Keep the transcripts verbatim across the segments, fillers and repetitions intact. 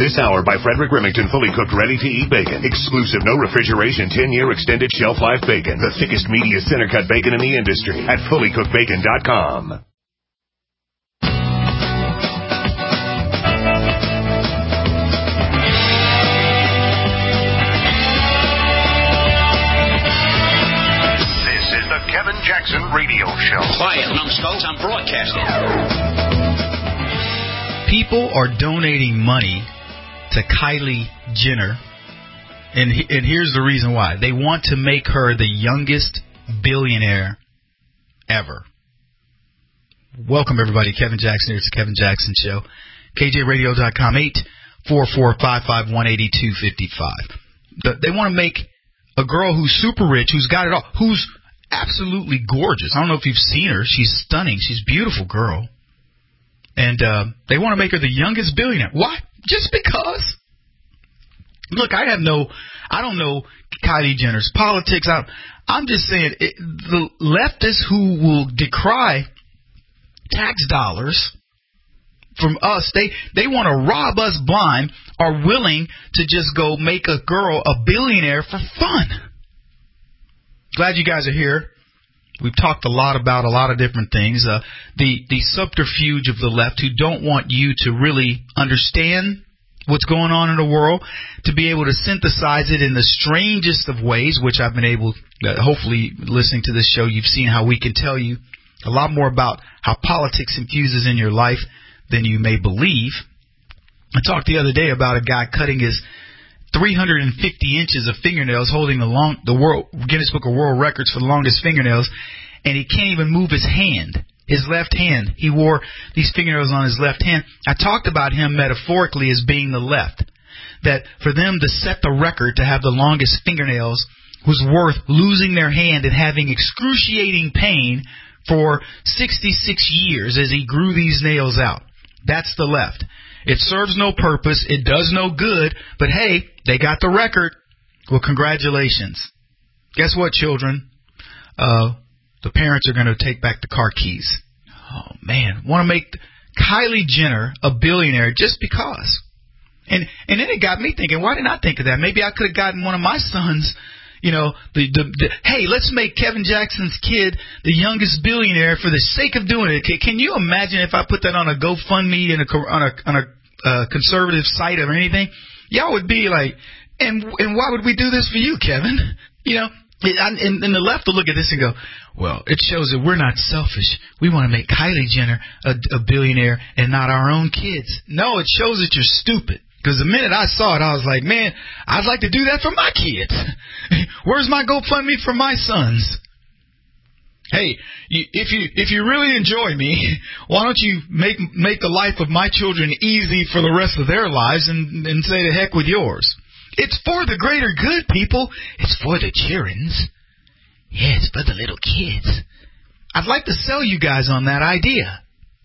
This hour by Frederick Remington, fully cooked, ready-to-eat bacon. Exclusive, no refrigeration, ten-year extended shelf life bacon. The thickest, meatiest, center-cut bacon in the industry at fully cooked bacon dot com. This is the Kevin Jackson Radio Show. Quiet, numbskulls, I'm broadcasting. People are donating money to Kylie Jenner, and and here's the reason why. They want to make her the youngest billionaire ever. Welcome, everybody. Kevin Jackson here. It's the Kevin Jackson Show. K J radio dot com, eight four four, five five one, eight two five five. They want to make a girl who's super rich, who's got it all, who's absolutely gorgeous. I don't know if you've seen her. She's stunning. She's a beautiful girl. And uh, they want to make her the youngest billionaire. Why? Just because. Look, I have no, I don't know Kylie Jenner's politics. I, I'm just saying it, the leftists who will decry tax dollars from us, they, they want to rob us blind, are willing to just go make a girl a billionaire for fun. Glad you guys are here. We've talked a lot about a lot of different things. Uh, the, the subterfuge of the left who don't want you to really understand what's going on in the world, to be able to synthesize it in the strangest of ways, which I've been able, uh, hopefully listening to this show, you've seen how we can tell you a lot more about how politics infuses in your life than you may believe. I talked the other day about a guy cutting his three hundred fifty inches of fingernails, holding the long, the world Guinness Book of World Records for the longest fingernails, and he can't even move his hand, his left hand. He wore these fingernails on his left hand. I talked about him metaphorically as being the left, that for them to set the record to have the longest fingernails was worth losing their hand and having excruciating pain for sixty-six years as he grew these nails out. That's the left. It serves no purpose. It does no good. But, hey, they got the record. Well, congratulations. Guess what, children? Uh, the parents are going to take back the car keys. Oh, man. Want to make Kylie Jenner a billionaire just because. And and then it got me thinking, why didn't I think of that? Maybe I could have gotten one of my sons, you know, the, the, the hey, let's make Kevin Jackson's kid the youngest billionaire for the sake of doing it. Can, can you imagine if I put that on a GoFundMe and a, on a on a uh, conservative site or anything? Y'all would be like, and and why would we do this for you, Kevin? You know, and, and, and the left will look at this and go, well, it shows that we're not selfish. We want to make Kylie Jenner a, a billionaire and not our own kids. No, it shows that you're stupid. Because the minute I saw it, I was like, man, I'd like to do that for my kids. Where's my GoFundMe for my sons? Hey, you, if you if you really enjoy me, why don't you make make the life of my children easy for the rest of their lives and, and say the heck with yours? It's for the greater good, people. It's for the children's. Yeah, it's for the little kids. I'd like to sell you guys on that idea.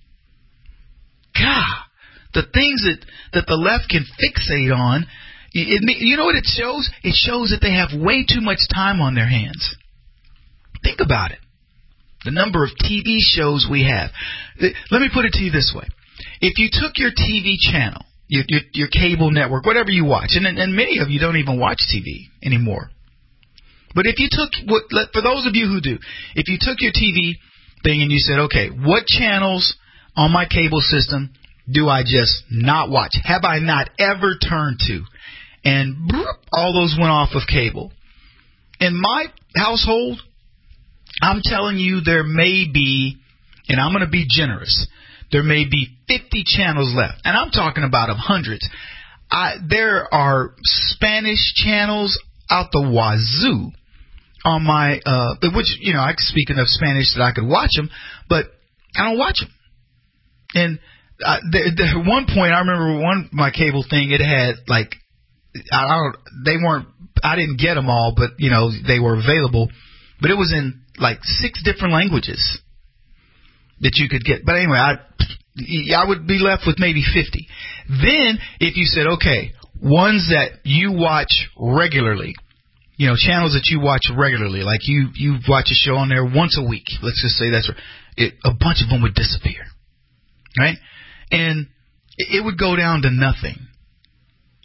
God. The things that, that the left can fixate on, it, you know what it shows? It shows that they have way too much time on their hands. Think about it. The number of T V shows we have. Let me put it to you this way. If you took your T V channel, your, your, your cable network, whatever you watch, and, and many of you don't even watch T V anymore. But if you took, for those of you who do, if you took your T V thing and you said, okay, what channels on my cable system do I just not watch? Have I not ever turned to? And bloop, all those went off of cable. In my household, I'm telling you there may be, and I'm going to be generous, there may be fifty channels left. And I'm talking about of hundreds. I, there are Spanish channels out the wazoo on my, uh, which, you know, I speaking of Spanish that I could watch them, but I don't watch them. And Uh, the, the, at one point, I remember one my cable thing. It had like I don't. They weren't. I didn't get them all, but you know they were available. But it was in like six different languages that you could get. But anyway, I I would be left with maybe fifty. Then if you said, okay, ones that you watch regularly, you know, channels that you watch regularly, like you you watch a show on there once a week. Let's just say that's it. A bunch of them would disappear, right? And it would go down to nothing.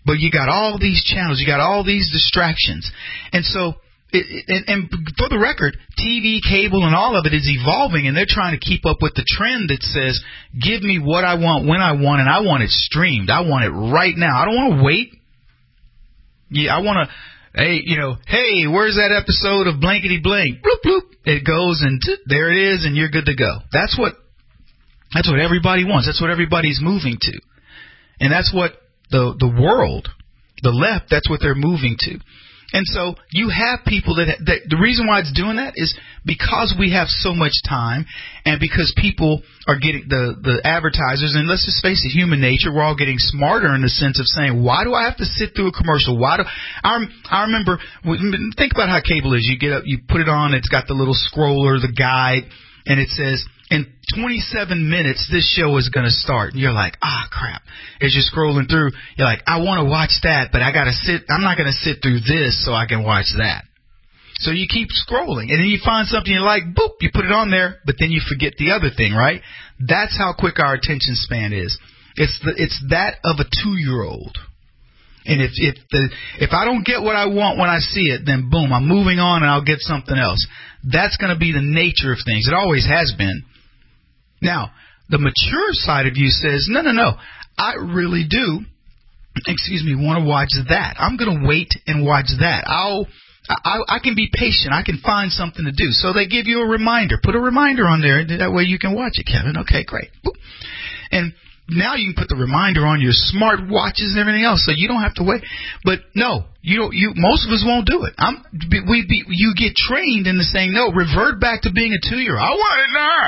But you got all these channels, you got all these distractions. And so, it, it, and, and for the record, T V, cable, and all of it is evolving, and they're trying to keep up with the trend that says, give me what I want, when I want, and I want it streamed. I want it right now. I don't want to wait. Yeah, I want to, hey, you know, hey, where's that episode of Blankety Blank? Bloop, bloop. It goes, and t- there it is, and you're good to go. That's what, that's what everybody wants. That's what everybody's moving to. And that's what the the world, the left, that's what they're moving to. And so you have people that, that the reason why it's doing that is because we have so much time, and because people are getting the, the advertisers, and let's just face it, human nature, we're all getting smarter in the sense of saying, why do I have to sit through a commercial? Why do I, I remember, think about how cable is. You get up, you put it on, it's got the little scroller, the guide, and it says, in twenty-seven minutes, this show is going to start. And you're like, ah, crap. As you're scrolling through, you're like, I want to watch that, but I got to sit. I'm not going to sit through this so I can watch that. So you keep scrolling, and then you find something you like, boop, you put it on there, but then you forget the other thing, right? That's how quick our attention span is. It's the, it's that of a two-year-old. And if if the if I don't get what I want when I see it, then boom, I'm moving on and I'll get something else. That's going to be the nature of things. It always has been. Now, the mature side of you says, no, no, no, I really do, excuse me, want to watch that. I'm going to wait and watch that. I'll, I, I can be patient. I can find something to do. So they give you a reminder. Put a reminder on there. That way you can watch it, Kevin. Okay, great. And now you can put the reminder on your smart watches and everything else, so you don't have to wait. But no, you don't. You most of us won't do it. I'm. We. Be, you get trained into saying no. Revert back to being a two-year-old. I want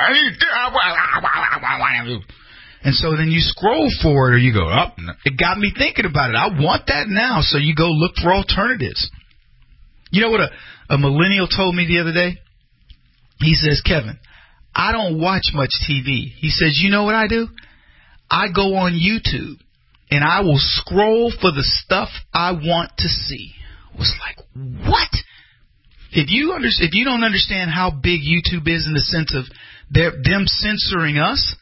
it now. And so then you scroll forward, or you go up. Oh, it got me thinking about it. I want that now. So you go look for alternatives. You know what a, a millennial told me the other day? He says, Kevin, I don't watch much T V. He says, you know what I do? I go on YouTube, and I will scroll for the stuff I want to see. I was like, what? If you under, if you don't understand how big YouTube is in the sense of their, them censoring us,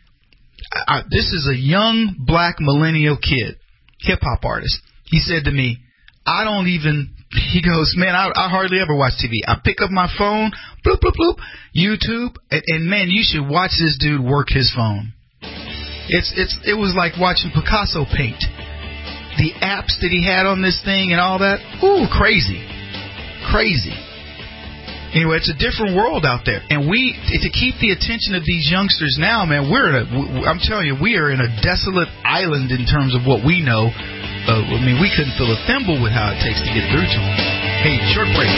I, this is a young black millennial kid, hip-hop artist. He said to me, I don't even, he goes, man, I, I hardly ever watch T V. I pick up my phone, bloop, bloop, bloop, YouTube, and, and man, you should watch this dude work his phone. It's it's it was like watching Picasso paint. The apps that he had on this thing and all that, ooh, crazy, crazy. Anyway, it's a different world out there, and we to keep the attention of these youngsters now, man. We're in a, I'm telling you, we are in a desolate island in terms of what we know. Uh, I mean, we couldn't fill a thimble with how it takes to get through to them. Hey, short break.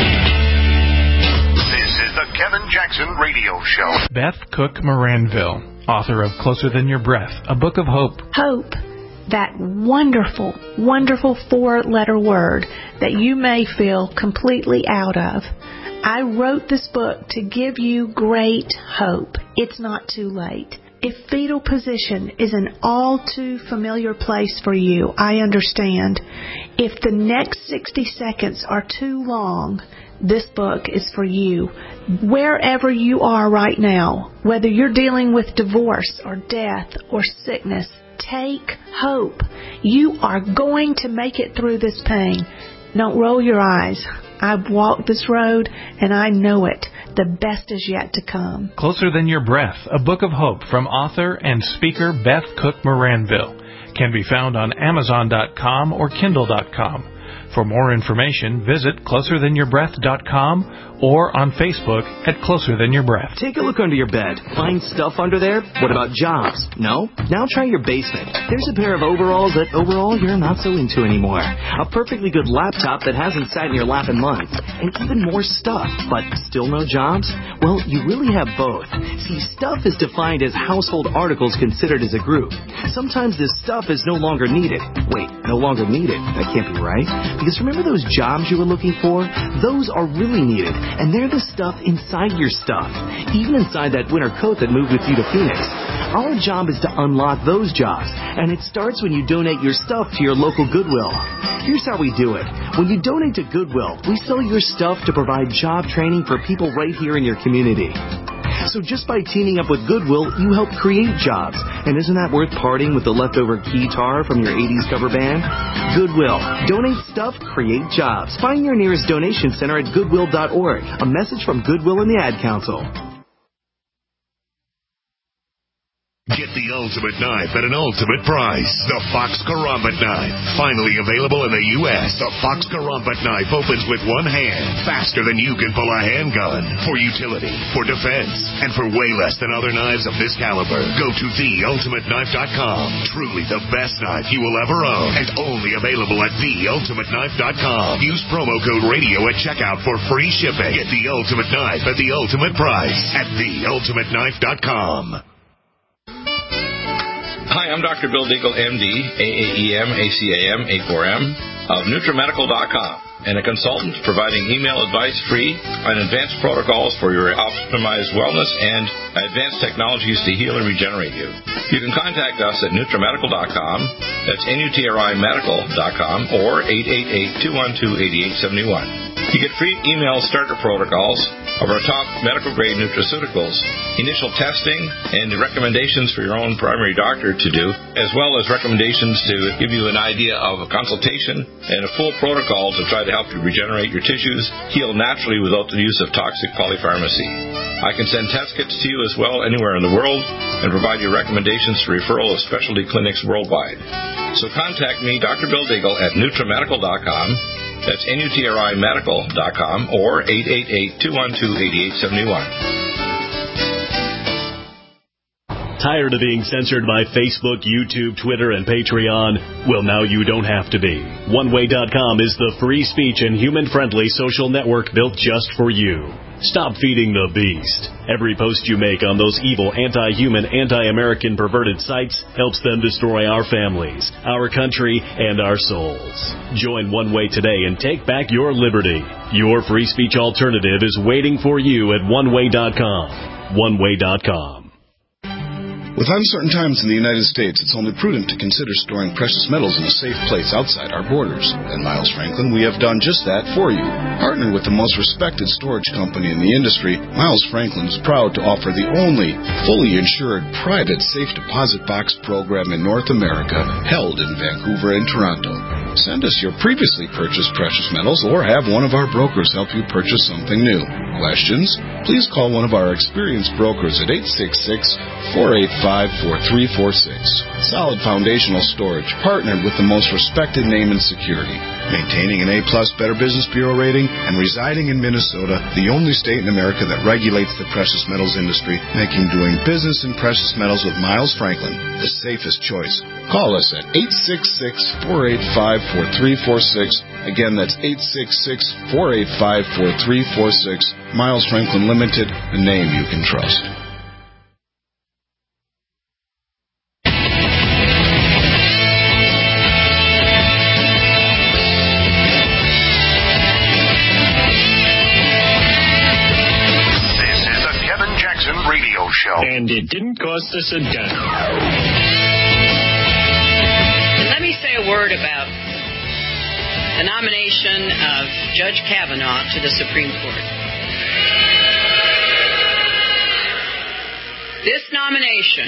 This is the Kevin Jackson Radio Show. Beth Cook Moranville, author of Closer Than Your Breath, a book of hope. Hope, that wonderful, wonderful four-letter word that you may feel completely out of. I wrote this book to give you great hope. It's not too late. If fetal position is an all too familiar place for you, I understand. If the next sixty seconds are too long, this book is for you. Wherever you are right now, whether you're dealing with divorce or death or sickness, take hope. You are going to make it through this pain. Don't roll your eyes. I've walked this road, and I know it. The best is yet to come. Closer Than Your Breath, a book of hope from author and speaker Beth Cook Moranville. Can be found on Amazon dot com or Kindle dot com. For more information, visit closer than your breath dot com or on Facebook at Closer Than Your Breath. Take a look under your bed. Find stuff under there? What about jobs? No? Now try your basement. There's a pair of overalls that overall you're not so into anymore. A perfectly good laptop that hasn't sat in your lap in months. And even more stuff, but still no jobs? Well, you really have both. See, stuff is defined as household articles considered as a group. Sometimes this stuff is no longer needed. Wait, no longer needed? That can't be right. Because remember those jobs you were looking for? Those are really needed. And they're the stuff inside your stuff. Even inside that winter coat that moved with you to Phoenix. Our job is to unlock those jobs. And it starts when you donate your stuff to your local Goodwill. Here's how we do it. When you donate to Goodwill, we sell your stuff to provide job training for people right here in your community. So just by teaming up with Goodwill, you help create jobs. And isn't that worth parting with the leftover keytar from your eighties cover band? Goodwill. Donate stuff, create jobs. Find your nearest donation center at goodwill dot org. A message from Goodwill and the Ad Council. Get the ultimate knife at an ultimate price. The Fox Karambit knife. Finally available in the U S The Fox Karambit knife opens with one hand, faster than you can pull a handgun. For utility, for defense, and for way less than other knives of this caliber. Go to the ultimate knife dot com. Truly the best knife you will ever own. And only available at the ultimate knife dot com. Use promo code radio at checkout for free shipping. Get the ultimate knife at the ultimate price at the ultimate knife dot com. Hi, I'm Doctor Bill Deagle, M D, A A E M, A C A M, A four M, of NutriMedical dot com, and a consultant providing email advice free on advanced protocols for your optimized wellness and advanced technologies to heal and regenerate you. You can contact us at NutriMedical dot com, that's N U T R I Medical dot com, or eight eight eight, two one two, eight eight seven one. You get free email starter protocols of our top medical-grade nutraceuticals, initial testing, and the recommendations for your own primary doctor to do, as well as recommendations to give you an idea of a consultation and a full protocol to try to help you regenerate your tissues, heal naturally without the use of toxic polypharmacy. I can send test kits to you as well anywhere in the world and provide you recommendations for referral of specialty clinics worldwide. So contact me, Doctor Bill Deagle, at NutriMedical dot com. That's N U T R I Medical dot com or eight eight eight, two one two, eight eight seven one. Tired of being censored by Facebook, YouTube, Twitter, and Patreon? Well, now you don't have to be. one way dot com is the free speech and human-friendly social network built just for you. Stop feeding the beast. Every post you make on those evil, anti-human, anti-American perverted sites helps them destroy our families, our country, and our souls. Join One Way today and take back your liberty. Your free speech alternative is waiting for you at one way dot com. one way dot com. With uncertain times in the United States, it's only prudent to consider storing precious metals in a safe place outside our borders. At Miles Franklin, we have done just that for you. Partnered with the most respected storage company in the industry, Miles Franklin is proud to offer the only fully insured private safe deposit box program in North America, held in Vancouver and Toronto. Send us your previously purchased precious metals or have one of our brokers help you purchase something new. Questions? Please call one of our experienced brokers at eight six six, four eight five, four three four six. Solid foundational storage, partnered with the most respected name in security. Maintaining an A-plus Better Business Bureau rating and residing in Minnesota, the only state in America that regulates the precious metals industry, making doing business in precious metals with Miles Franklin the safest choice. Call us at eight six six, four eight five, four three four six. Again, that's eight six six, four eight five, four three four six. Miles Franklin Limited, a name you can trust. Show. And it didn't cost us a dime. And let me say a word about the nomination of Judge Kavanaugh to the Supreme Court. This nomination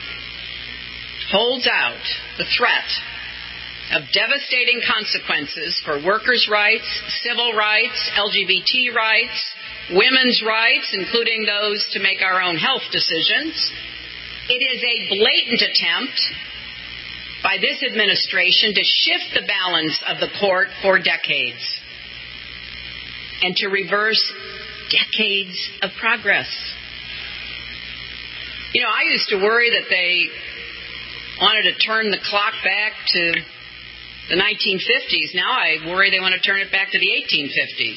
holds out the threat of devastating consequences for workers' rights, civil rights, L G B T rights, women's rights, including those to make our own health decisions. It is a blatant attempt by this administration to shift the balance of the court for decades and to reverse decades of progress. You know, I used to worry that they wanted to turn the clock back to the nineteen fifties. Now I worry they want to turn it back to the eighteen fifties.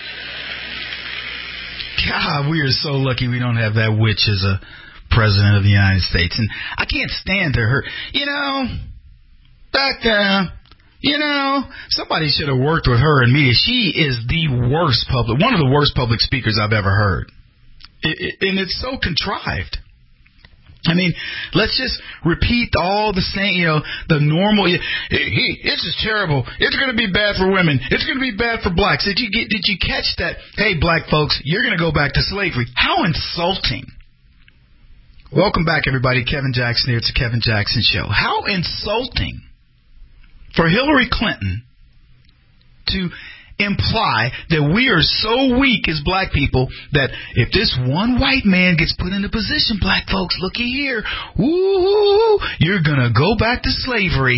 God, we are so lucky we don't have that witch as a president of the United States. And I can't stand to her. You know, back then, you know, somebody should have worked with her in media. She is the worst public, one of the worst public speakers I've ever heard. It, it, and it's so contrived. I mean, let's just repeat all the same, you know, the normal. He, he, this is terrible. It's going to be bad for women. It's going to be bad for blacks. Did you get? Did you catch that? Hey, black folks, you're going to go back to slavery. How insulting! Welcome back, everybody. Kevin Jackson here. It's the Kevin Jackson Show. How insulting for Hillary Clinton to imply that we are so weak as black people that if this one white man gets put in a position, black folks, looky here, woo, you're going to go back to slavery.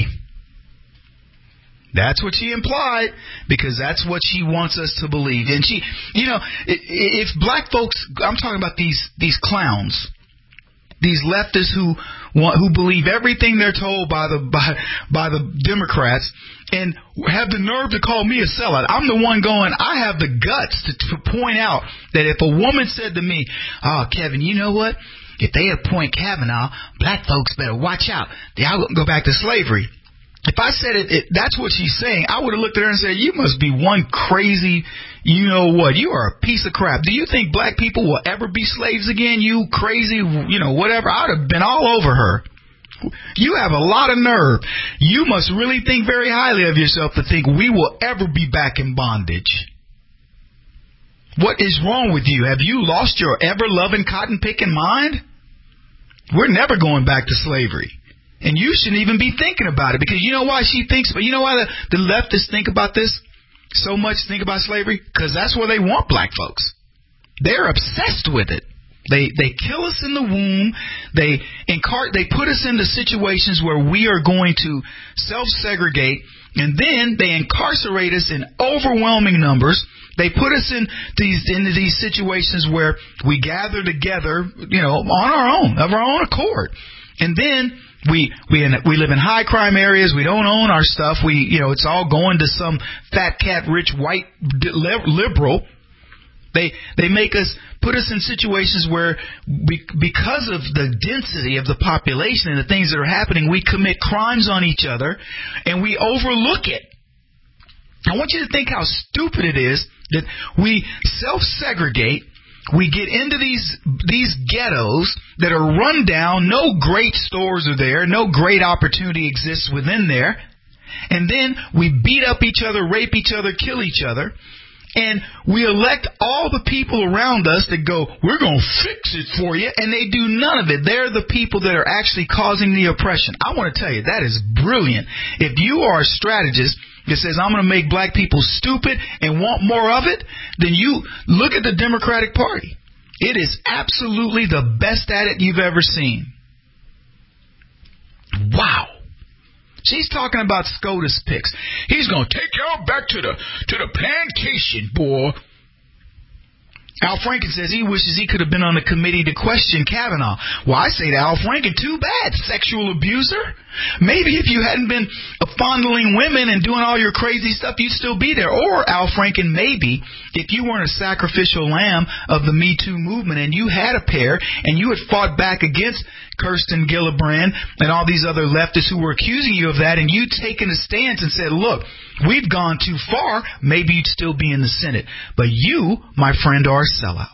That's what she implied, because that's what she wants us to believe. And she, you know, if black folks, I'm talking about these these clowns, these leftists who want, who believe everything they're told by the by by the Democrats, and have the nerve to call me a sellout. I'm the one going, I have the guts to, to point out that if a woman said to me, oh, Kevin, you know what? If they appoint Kavanaugh, black folks better watch out. They'll go back to slavery. If I said it, it, that's what she's saying, I would have looked at her and said, you must be one crazy, you know what, you are a piece of crap. Do you think black people will ever be slaves again? You crazy, you know, whatever. I would have been all over her. You have a lot of nerve. You must really think very highly of yourself to think we will ever be back in bondage. What is wrong with you? Have you lost your ever-loving cotton-picking mind? We're never going back to slavery. And you shouldn't even be thinking about it, because you know why she thinks, but you know why the, the leftists think about this so much, think about slavery? Because that's where they want black folks. They're obsessed with it. They they kill us in the womb. They incar- They put us into situations where we are going to self-segregate, and then they incarcerate us in overwhelming numbers. They put us in these into these situations where we gather together, you know, on our own, of our own accord, and then we we in, we live in high crime areas. We don't own our stuff. We you know it's all going to some fat cat rich white liberal. They they make us put us in situations where we, because of the density of the population and the things that are happening, we commit crimes on each other and we overlook it. I want you to think how stupid it is that we self-segregate. We get into these these ghettos that are run down. No great stores are there. No great opportunity exists within there. And then we beat up each other, rape each other, kill each other. And we elect all the people around us that go, we're going to fix it for you. And they do none of it. They're the people that are actually causing the oppression. I want to tell you, that is brilliant. If you are a strategist that says, I'm going to make black people stupid and want more of it, then you look at the Democratic Party. It is absolutely the best at it you've ever seen. Wow. She's talking about SCOTUS picks. He's going to take y'all back to the to the plantation, boy. Al Franken says he wishes he could have been on the committee to question Kavanaugh. Well, I say to Al Franken, too bad, sexual abuser. Maybe if you hadn't been fondling women and doing all your crazy stuff, you'd still be there. Or, Al Franken, maybe if you weren't a sacrificial lamb of the Me Too movement and you had a pair and you had fought back against Kirsten Gillibrand and all these other leftists who were accusing you of that, and you'd taken a stance and said, look, we've gone too far, maybe you'd still be in the Senate. But you, my friend, are a sellout.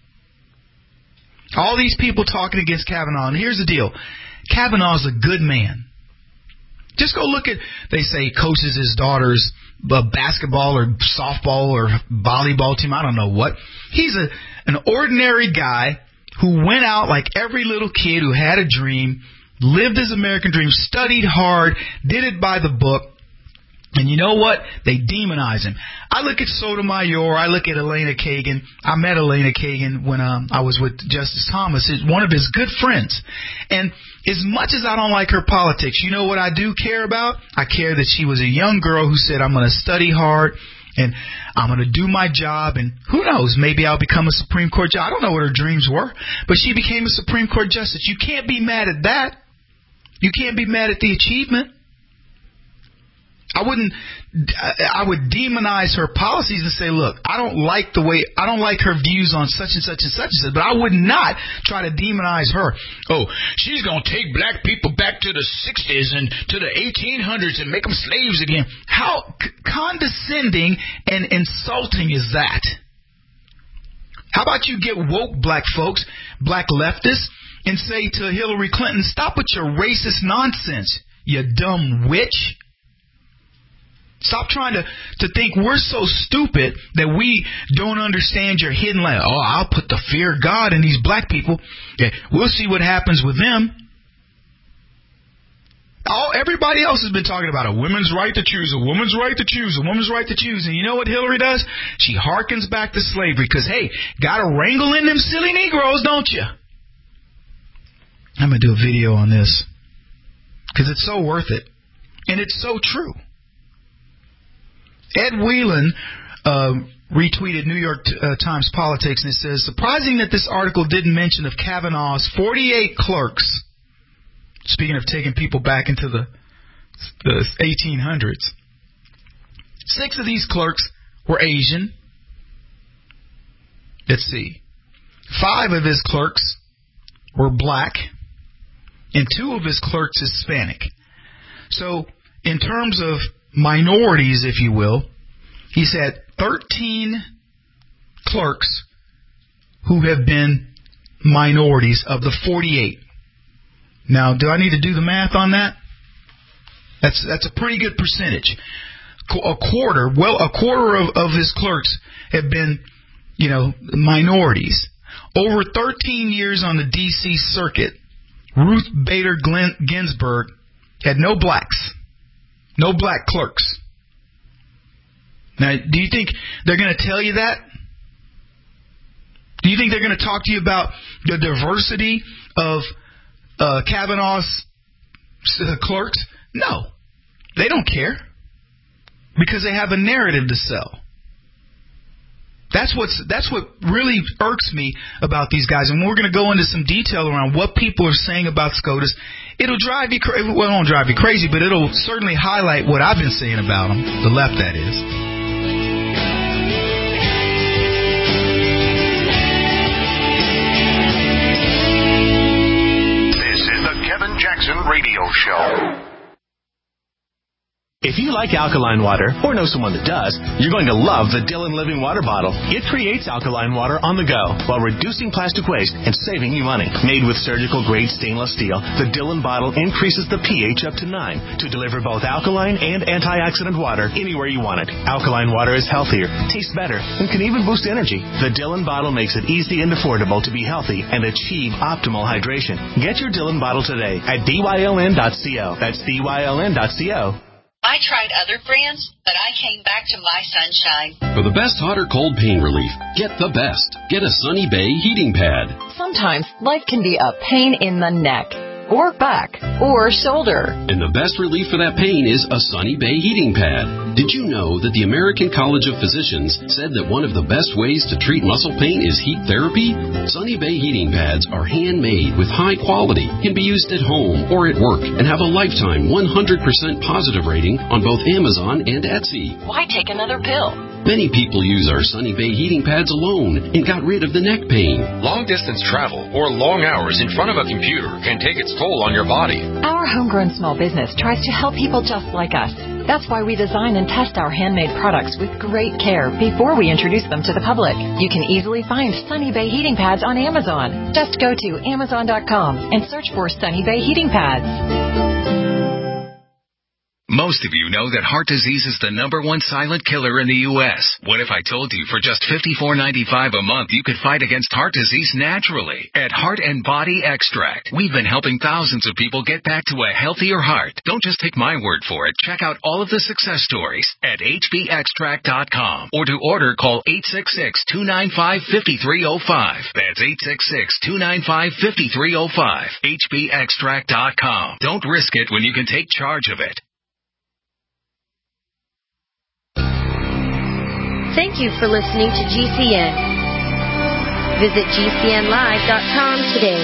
All these people talking against Kavanaugh, and here's the deal. Kavanaugh's a good man. Just go look at, they say, coaches his daughter's uh, basketball or softball or volleyball team, I don't know what. He's a an ordinary guy who went out like every little kid who had a dream, lived his American dream, studied hard, did it by the book. And you know what? They demonize him. I look at Sotomayor. I look at Elena Kagan. I met Elena Kagan when um, I was with Justice Thomas, one of his good friends. And as much as I don't like her politics, you know what I do care about? I care that she was a young girl who said, I'm going to study hard and I'm going to do my job. And who knows, maybe I'll become a Supreme Court judge. I don't know what her dreams were, but she became a Supreme Court justice. You can't be mad at that. You can't be mad at the achievement. I wouldn't, I would demonize her policies and say, look, I don't like the way, I don't like her views on such and such and such and such, but I would not try to demonize her. Oh, she's going to take black people back to the sixties and to the eighteen hundreds and make them slaves again. How c- condescending and insulting is that? How about you get woke black folks, black leftists, and say to Hillary Clinton, stop with your racist nonsense, you dumb witch. Stop trying to, to think we're so stupid that we don't understand your hidden life. Oh, I'll put the fear of God in these black people. Yeah, we'll see what happens with them. all everybody else has been talking about a woman's right to choose, a woman's right to choose, a woman's right to choose. And you know what Hillary does? She harkens back to slavery because, hey, got to wrangle in them silly Negroes, don't you? I'm going to do a video on this because it's so worth it. And it's so true. Ed Whelan uh, retweeted New York uh, Times Politics, and it says, surprising that this article didn't mention of Kavanaugh's forty-eight clerks. Speaking of taking people back into the, the eighteen hundreds. Six of these clerks were Asian. Let's see. Five of his clerks were black, and two of his clerks Hispanic. So, in terms of minorities, if you will, he said thirteen clerks who have been minorities of the forty-eight. Now, do I need to do the math on that? That's that's a pretty good percentage. A quarter, well, a quarter of, of his clerks have been, you know, minorities. Over thirteen years on the D C circuit, Ruth Bader Glenn, Ginsburg had no blacks, no black clerks. Now, do you think they're going to tell you that? Do you think they're going to talk to you about the diversity of uh, Kavanaugh's uh, clerks? No, they don't care because they have a narrative to sell. That's what's that's what really irks me about these guys, and we're going to go into some detail around what people are saying about SCOTUS. It'll drive you crazy. Well, it won't drive you crazy, but it'll certainly highlight what I've been saying about them, the left, that is. This is the Kevin Jackson Radio Show. If you like alkaline water, or know someone that does, you're going to love the Dylan Living Water Bottle. It creates alkaline water on the go while reducing plastic waste and saving you money. Made with surgical-grade stainless steel, the Dylan bottle increases the pH up to nine to deliver both alkaline and antioxidant water anywhere you want it. Alkaline water is healthier, tastes better, and can even boost energy. The Dylan bottle makes it easy and affordable to be healthy and achieve optimal hydration. Get your Dylan bottle today at D Y L N dot co. That's D Y L N dot co. I tried other brands, but I came back to My Sunshine. For the best hot or cold pain relief, get the best. Get a Sunny Bay heating pad. Sometimes life can be a pain in the neck, or back, or shoulder. And the best relief for that pain is a Sunny Bay heating pad. Did you know that the American College of Physicians said that one of the best ways to treat muscle pain is heat therapy? Sunny Bay heating pads are handmade with high quality, can be used at home or at work, and have a lifetime one hundred percent positive rating on both Amazon and Etsy. Why take another pill? Many people use our Sunny Bay heating pads alone and got rid of the neck pain. Long-distance travel or long hours in front of a computer can take its toll on your body. Our homegrown small business tries to help people just like us. That's why we design and test our handmade products with great care before we introduce them to the public. You can easily find Sunny Bay heating pads on Amazon. Just go to Amazon dot com and search for Sunny Bay heating pads. Most of you know that heart disease is the number one silent killer in the U S What if I told you for just fifty-four ninety-five a month you could fight against heart disease naturally? At Heart and Body Extract, we've been helping thousands of people get back to a healthier heart. Don't just take my word for it. Check out all of the success stories at H B extract dot com, or to order, call eight six six, two nine five, five three zero five. That's eight six six, two nine five, five three zero five. H B extract dot com. Don't risk it when you can take charge of it. Thank you for listening to G C N. Visit G C N live dot com today.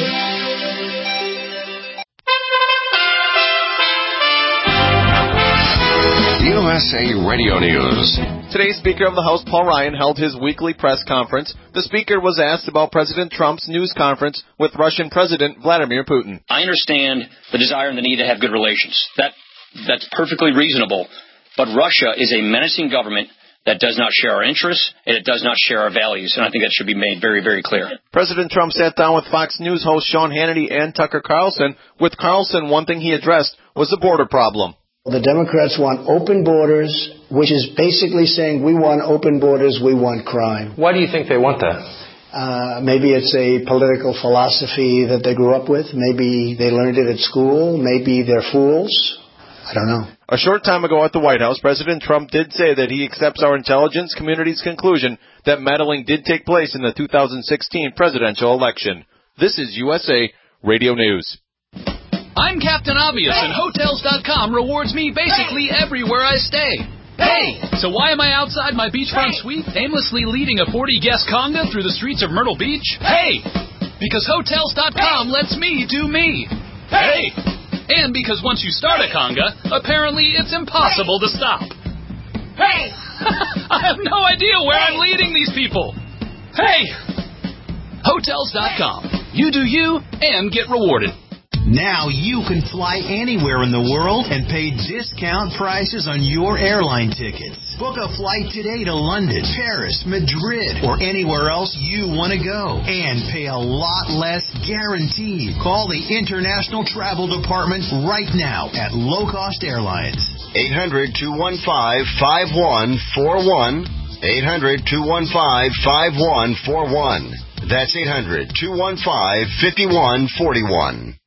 U S A Radio News. Today's Speaker of the House, Paul Ryan, held his weekly press conference. The Speaker was asked about President Trump's news conference with Russian President Vladimir Putin. I understand the desire and the need to have good relations. That That's perfectly reasonable. But Russia is a menacing government that does not share our interests, and it does not share our values, and I think that should be made very, very clear. President Trump sat down with Fox News host Sean Hannity and Tucker Carlson. With Carlson, one thing he addressed was the border problem. The Democrats want open borders, which is basically saying we want open borders, we want crime. Why do you think they want that? Uh, maybe it's a political philosophy that they grew up with. Maybe they learned it at school. Maybe they're fools. I don't know. A short time ago at the White House, President Trump did say that he accepts our intelligence community's conclusion that meddling did take place in the two thousand sixteen presidential election. This is U S A Radio News. I'm Captain Obvious, and Hotels dot com rewards me basically everywhere I stay. Hey! So why am I outside my beachfront suite aimlessly leading a forty-guest conga through the streets of Myrtle Beach? Hey! Because Hotels dot com lets me do me. Hey! And because once you start a conga, apparently it's impossible to stop. Hey! I have no idea where I'm leading these people. Hey! Hotels dot com. You do you and get rewarded. Now you can fly anywhere in the world and pay discount prices on your airline tickets. Book a flight today to London, Paris, Madrid, or anywhere else you want to go. And pay a lot less guaranteed. Call the International Travel Department right now at Low Cost Airlines. eight hundred, two one five, five one four one. eight hundred, two one five, five one four one. That's eight hundred, two one five, five one four one.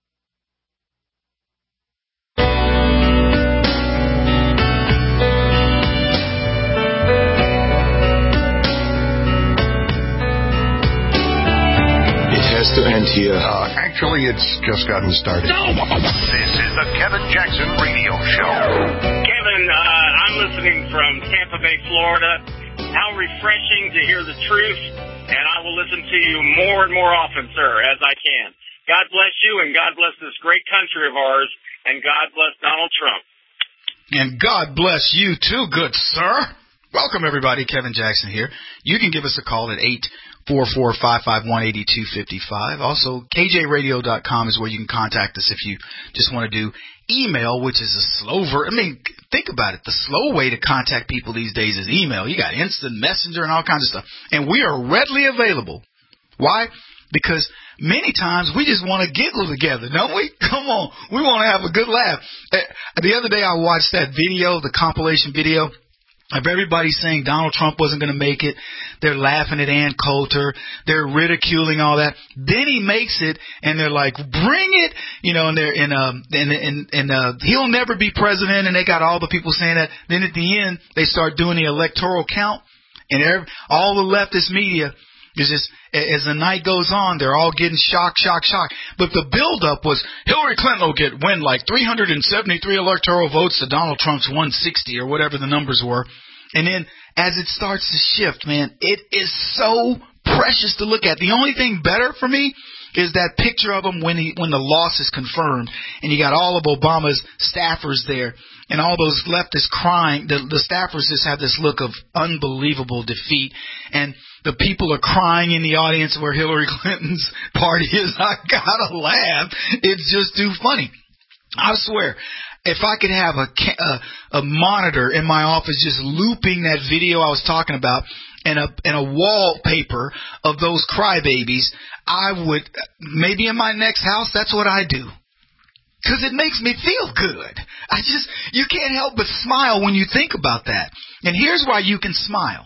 Has to end here. Uh, actually, it's just gotten started. No! This is the Kevin Jackson Radio Show. Kevin, uh, I'm listening from Tampa Bay, Florida. How refreshing to hear the truth, and I will listen to you more and more often, sir, as I can. God bless you, and God bless this great country of ours, and God bless Donald Trump. And God bless you too, good sir. Welcome, everybody. Kevin Jackson here. You can give us a call at eight four four, five five one, eight two five five. Also, K J radio dot com is where you can contact us if you just want to do email, which is a slow ver- I mean, think about it. The slow way to contact people these days is email. You got instant messenger and all kinds of stuff. And we are readily available. Why? Because many times we just want to giggle together, don't we? Come on. We want to have a good laugh. The other day I watched that video, the compilation video of everybody saying Donald Trump wasn't going to make it. They're laughing at Ann Coulter. They're ridiculing all that. Then he makes it, and they're like, "Bring it!" You know, and they're in um and and and uh, he'll never be president. And they got all the people saying that. Then at the end, they start doing the electoral count, and every, all the leftist media is just, as the night goes on, they're all getting shocked, shocked, shocked. But the buildup was Hillary Clinton will get win like three hundred seventy-three electoral votes to Donald Trump's one hundred sixty or whatever the numbers were. And then as it starts to shift, man, it is so precious to look at. The only thing better for me is that picture of him when he when the loss is confirmed, and you got all of Obama's staffers there, and all those leftists crying. The, the staffers just have this look of unbelievable defeat, and the people are crying in the audience where Hillary Clinton's party is. I gotta laugh. It's just too funny. I swear, if I could have a, a a monitor in my office just looping that video I was talking about, and a and a wallpaper of those crybabies, I would, maybe in my next house, that's what I do. Because it makes me feel good. I just, you can't help but smile when you think about that. And here's why you can smile.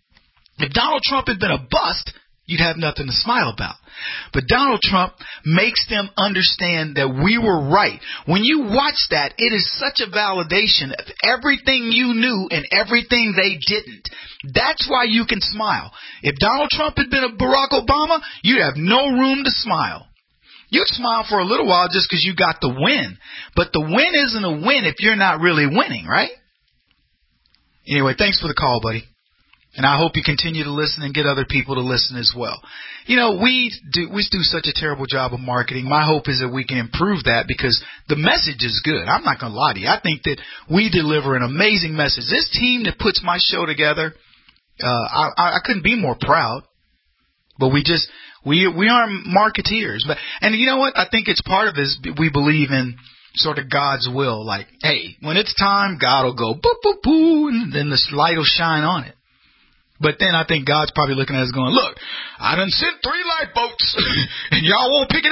If Donald Trump had been a bust, you'd have nothing to smile about. But Donald Trump makes them understand that we were right. When you watch that, it is such a validation of everything you knew and everything they didn't. That's why you can smile. If Donald Trump had been a Barack Obama, you'd have no room to smile. You'd smile for a little while just because you got the win. But the win isn't a win if you're not really winning, right? Anyway, thanks for the call, buddy. And I hope you continue to listen and get other people to listen as well. You know, we do we do such a terrible job of marketing. My hope is that we can improve that because the message is good. I'm not going to lie to you. I think that we deliver an amazing message. This team that puts my show together, uh, I, I couldn't be more proud. But we just we we aren't marketeers. But and you know what? I think it's part of this. We believe in sort of God's will. Like, hey, when it's time, God will go boop boop boop, and then the light will shine on it. But then I think God's probably looking at us going, look, I done sent three lifeboats, and y'all won't pick it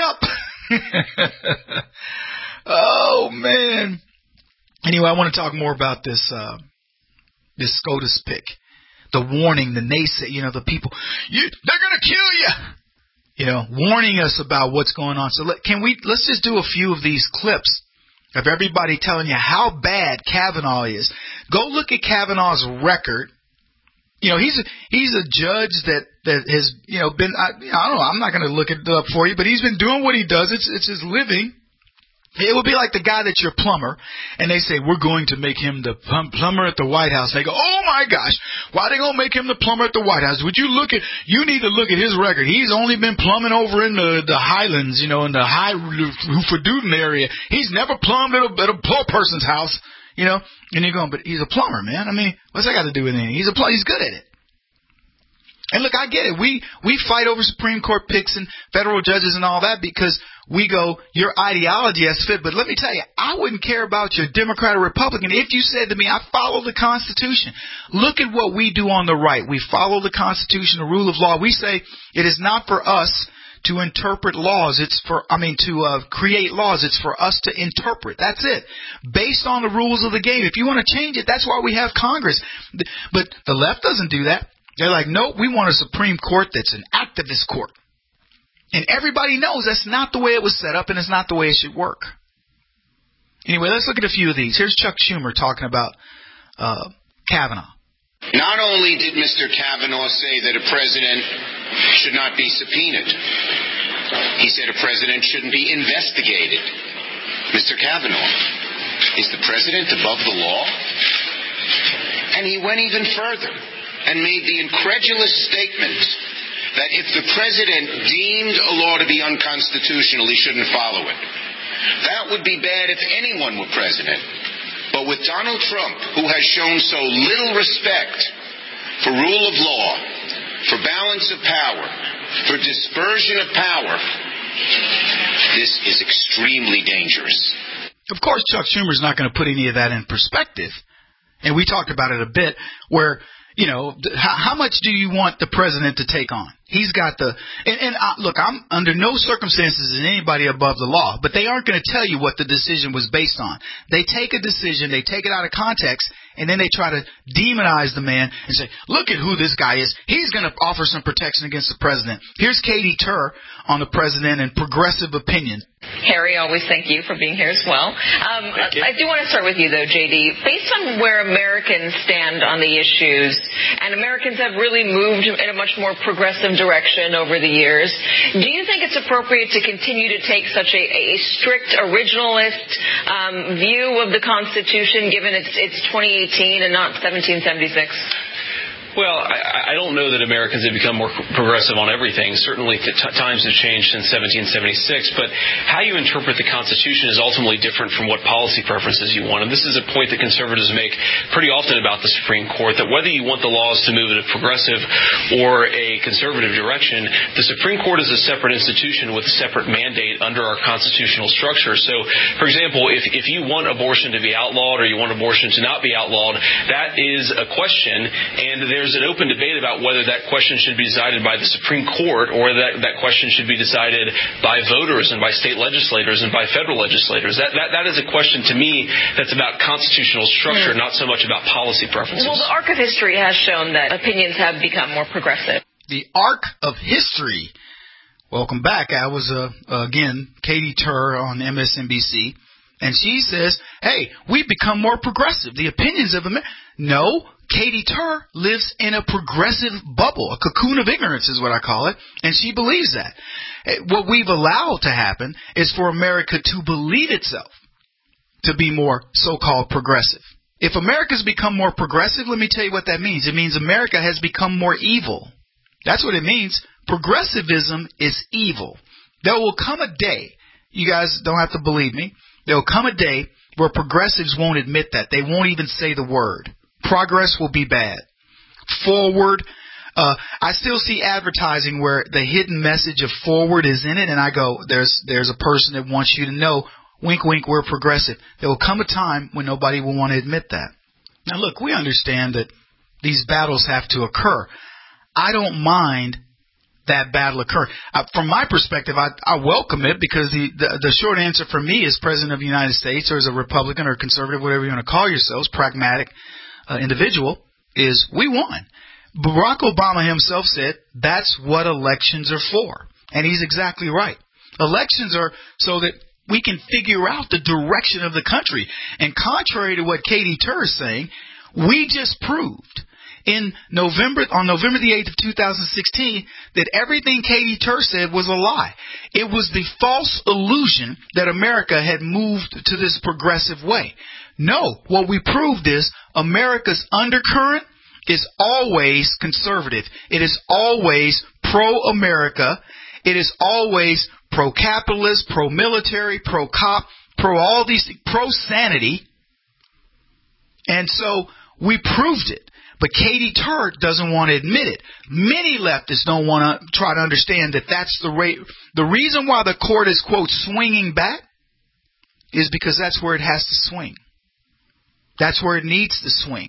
up. Oh, man. Anyway, I want to talk more about this uh, this SCOTUS pick. the warning, the naysay, you know, the people, you, they're going to kill you, you know, warning us about what's going on. So let, can we, let's just do a few of these clips of everybody telling you how bad Kavanaugh is. Go look at Kavanaugh's record. You know, he's a, he's a judge that, that has, you know, been, I, I don't know, I'm not going to look it up for you, but he's been doing what he does. It's, it's his living. It would be like the guy that's your plumber, and they say, we're going to make him the plumber at the White House. They go, oh, my gosh, why are they going to make him the plumber at the White House? Would you look at, you need to look at his record. He's only been plumbing over in the, the Highlands, you know, in the high Hoofadoodin area. He's never plumbed at a, at a poor person's house, you know. And you're going, but he's a plumber, man. I mean, what's that got to do with anything? He's a plumber. He's good at it. And look, I get it. We we fight over Supreme Court picks and federal judges and all that because we go, your ideology has fit. But let me tell you, I wouldn't care about your Democrat or Republican if you said to me, I follow the Constitution. Look at what we do on the right. We follow the Constitution, the rule of law. We say it is not for us to interpret laws. It's for, I mean, to uh, create laws. It's for us to interpret. That's it. Based on the rules of the game. If you want to change it, that's why we have Congress. But the left doesn't do that. They're like, nope, we want a Supreme Court that's an activist court. And everybody knows that's not the way it was set up and it's not the way it should work. Anyway, let's look at a few of these. Here's Chuck Schumer talking about uh, Kavanaugh. Not only did Mister Kavanaugh say that a president should not be subpoenaed, he said a president shouldn't be investigated. Mister Kavanaugh, is the president above the law? And he went even further and made the incredulous statement that if the president deemed a law to be unconstitutional, he shouldn't follow it. That would be bad if anyone were president. But with Donald Trump, who has shown so little respect for rule of law, for balance of power, for dispersion of power, this is extremely dangerous. Of course, Chuck Schumer's not going to put any of that in perspective. And we talked about it a bit where, you know, how, how much do you want the president to take on? He's got the, and, and uh, look, I'm under no circumstances is anybody above the law, but they aren't going to tell you what the decision was based on. They take a decision, they take it out of context, and then they try to demonize the man and say, look at who this guy is. He's going to offer some protection against the president. Here's Katie Tur on the president and progressive opinion. Harry, always thank you for being here as well. Um, I do want to start with you, though, J D. Based on where Americans stand on the issues, and Americans have really moved in a much more progressive direction over the years, do you think it's appropriate to continue to take such a, a strict originalist um, view of the Constitution, given it's, it's twenty eighteen and not seventeen seventy-six? Well, I, I don't know that Americans have become more progressive on everything. Certainly t- times have changed since seventeen seventy-six, but how you interpret the Constitution is ultimately different from what policy preferences you want. And this is a point that conservatives make pretty often about the Supreme Court, that whether you want the laws to move in a progressive or a conservative direction, the Supreme Court is a separate institution with a separate mandate under our constitutional structure. So, for example, if, if you want abortion to be outlawed or you want abortion to not be outlawed, that is a question, and there There's an open debate about whether that question should be decided by the Supreme Court or that that question should be decided by voters and by state legislators and by federal legislators. That that, that is a question, to me, that's about constitutional structure, mm. not so much about policy preferences. Well, the arc of history has shown that opinions have become more progressive. The arc of history. Welcome back. I was, uh, again, Katie Tur on M S N B C, and she says, hey, we've become more progressive. The opinions of America. No. Katie Tur lives in a progressive bubble, a cocoon of ignorance is what I call it, and she believes that. What we've allowed to happen is for America to believe itself to be more so-called progressive. If America's become more progressive, let me tell you what that means. It means America has become more evil. That's what it means. Progressivism is evil. There will come a day, you guys don't have to believe me, there will come a day where progressives won't admit that. They won't even say the word. Progress will be bad. Forward, uh, I still see advertising where the hidden message of forward is in it, and I go, there's there's a person that wants you to know, wink, wink, we're progressive. There will come a time when nobody will want to admit that. Now, look, we understand that these battles have to occur. I don't mind that battle occur. Uh, from my perspective, I, I welcome it because the, the the short answer for me as President of the United States or as a Republican or conservative, whatever you want to call yourselves, pragmatic, Uh, individual, is we won. Barack Obama himself said that's what elections are for. And he's exactly right. Elections are so that we can figure out the direction of the country. And contrary to what Katie Tur is saying, we just proved in November, on November the eighth of two thousand sixteen, that everything Katie Tur said was a lie. It was the false illusion that America had moved to this progressive way. No, what we proved is America's undercurrent is always conservative. It is always pro-America. It is always pro-capitalist, pro-military, pro-cop, pro-all these, pro-sanity. And so we proved it. But Katie Tur doesn't want to admit it. Many leftists don't want to try to understand that that's the rate. The reason why the court is, quote, swinging back is because that's where it has to swing. That's where it needs to swing.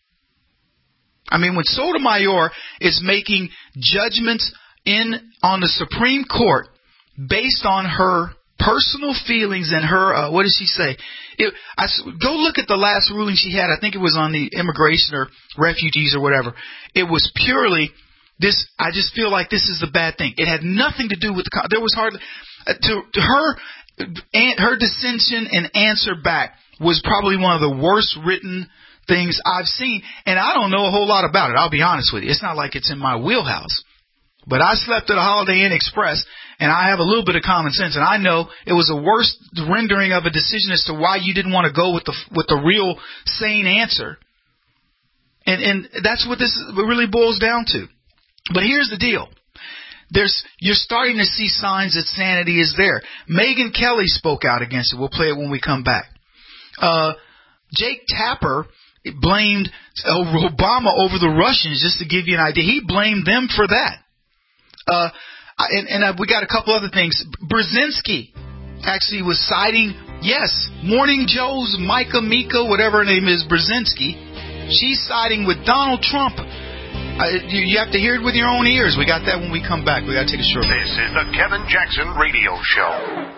I mean, when Sotomayor is making judgments in on the Supreme Court based on her personal feelings and her, uh, what did she say? It, I, go look at the last ruling she had. I think it was on the immigration or refugees or whatever. It was purely this. I just feel like this is the bad thing. It had nothing to do with the. There was hardly uh, to, to her. And her dissension and answer back was probably one of the worst written things I've seen. And I don't know a whole lot about it. I'll be honest with you. It's not like it's in my wheelhouse. But I slept at a Holiday Inn Express, and I have a little bit of common sense, and I know it was the worst rendering of a decision as to why you didn't want to go with the with the real sane answer. And and that's what this really boils down to. But here's the deal. There's you're starting to see signs that sanity is there. Megyn Kelly spoke out against it. We'll play it when we come back. Uh, Jake Tapper blamed Obama over the Russians, just to give you an idea. He blamed them for that. Uh, and, and uh, we got a couple other things. Brzezinski actually was citing, yes, Morning Joe's Micah Mika, whatever her name is, Brzezinski. She's siding with Donald Trump. Uh, you, you have to hear it with your own ears. We got that when we come back. We got to take a short break. This is the Kevin Jackson Radio Show.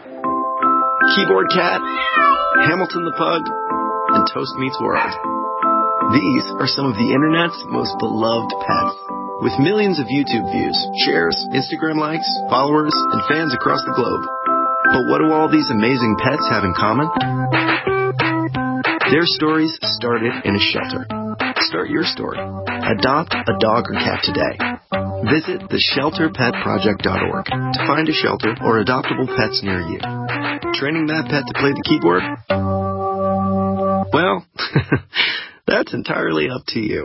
Keyboard Cat, Hamilton the Pug, and Toast Meets World. These are some of the internet's most beloved pets. With millions of YouTube views, shares, Instagram likes, followers, and fans across the globe. But what do all these amazing pets have in common? Their stories started in a shelter. Start your story. Adopt a dog or cat today. Visit the shelter pet project dot org to find a shelter or adoptable pets near you. Training that pet to play the keyboard? Well, that's entirely up to you.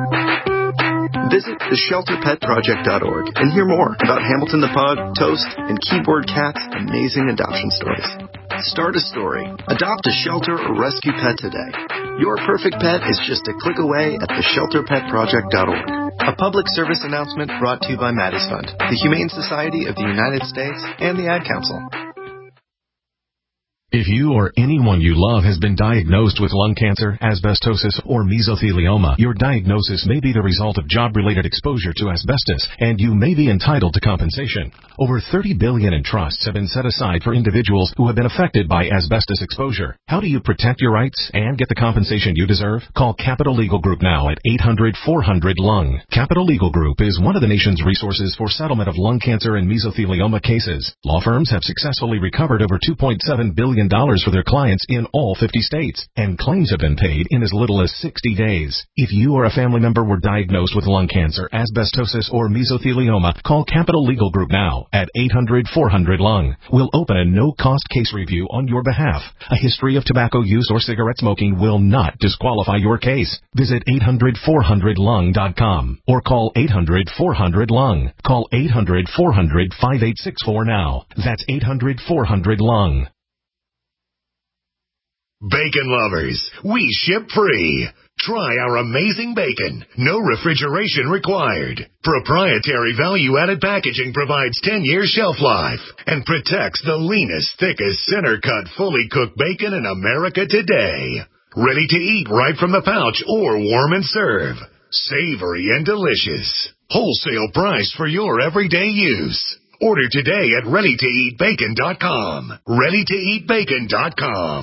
Visit the shelter pet project dot org and hear more about Hamilton the Pug, Toast, and Keyboard Cat's amazing adoption stories. Start a story. Adopt a shelter or rescue pet today. Your perfect pet is just a click away at the shelter pet project dot org. A public service announcement brought to you by Maddie's Fund, the Humane Society of the United States, and the Ad Council. If you or anyone you love has been diagnosed with lung cancer, asbestosis, or mesothelioma, your diagnosis may be the result of job-related exposure to asbestos, and you may be entitled to compensation. Over thirty billion dollars in trusts have been set aside for individuals who have been affected by asbestos exposure. How do you protect your rights and get the compensation you deserve? Call Capital Legal Group now at eight hundred four hundred lung. Capital Legal Group is one of the nation's resources for settlement of lung cancer and mesothelioma cases. Law firms have successfully recovered over two point seven billion dollars for their clients in all fifty states, and claims have been paid in as little as sixty days. If you or a family member were diagnosed with lung cancer, asbestosis, or mesothelioma, call Capital Legal Group now at eight hundred four hundred lung. We'll open a no-cost case review on your behalf. A history of tobacco use or cigarette smoking will not disqualify your case. Visit eight hundred four hundred lung dot com or call eight hundred four hundred lung. Call eight hundred four hundred five eight six four now. That's eight hundred four hundred lung. Bacon lovers, we ship free. Try our amazing bacon. No refrigeration required. Proprietary value-added packaging provides ten years shelf life and protects the leanest, thickest, center-cut, fully cooked bacon in America today. Ready to eat right from the pouch or warm and serve. Savory and delicious. Wholesale price for your everyday use. Order today at ready to eat bacon dot com. ready to eat bacon dot com.